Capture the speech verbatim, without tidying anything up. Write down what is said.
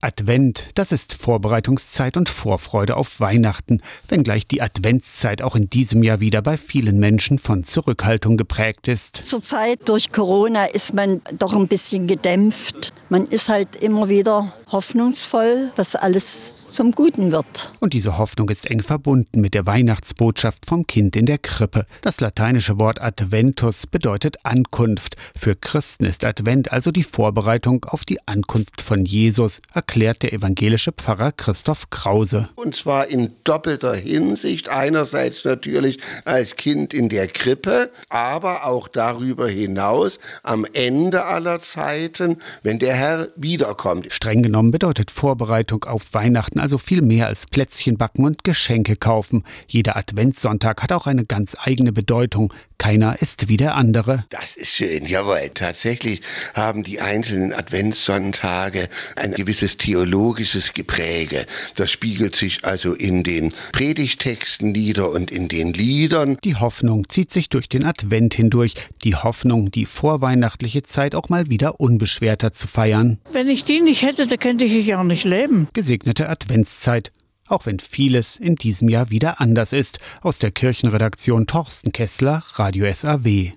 Advent, das ist Vorbereitungszeit und Vorfreude auf Weihnachten, wenngleich die Adventszeit auch in diesem Jahr wieder bei vielen Menschen von Zurückhaltung geprägt ist. Zurzeit durch Corona ist man doch ein bisschen gedämpft. Man ist halt immer wieder hoffnungsvoll, dass alles zum Guten wird. Und diese Hoffnung ist eng verbunden mit der Weihnachtsbotschaft vom Kind in der Krippe. Das lateinische Wort Adventus bedeutet Ankunft. Für Christen ist Advent also die Vorbereitung auf die Ankunft von Jesus, erklärt der evangelische Pfarrer Christoph Krause. Und zwar in doppelter Hinsicht. Einerseits natürlich als Kind in der Krippe, aber auch darüber hinaus am Ende aller Zeiten, wenn der Herr wiederkommt. Streng genommen bedeutet Vorbereitung auf Weihnachten also viel mehr als Plätzchen backen und Geschenke kaufen. Jeder Adventssonntag hat auch eine ganz eigene Bedeutung. Keiner ist wie der andere. Das ist schön, jawohl. Tatsächlich haben die einzelnen Adventssonntage ein gewisses theologisches Gepräge. Das spiegelt sich also in den Predigtexten nieder und in den Liedern. Die Hoffnung zieht sich durch den Advent hindurch. Die Hoffnung, die vorweihnachtliche Zeit auch mal wieder unbeschwerter zu feiern. Wenn ich die nicht hätte, dann könnte ich gar nicht leben. Gesegnete Adventszeit. Auch wenn vieles in diesem Jahr wieder anders ist. Aus der Kirchenredaktion Thorsten Kessler, Radio S A W.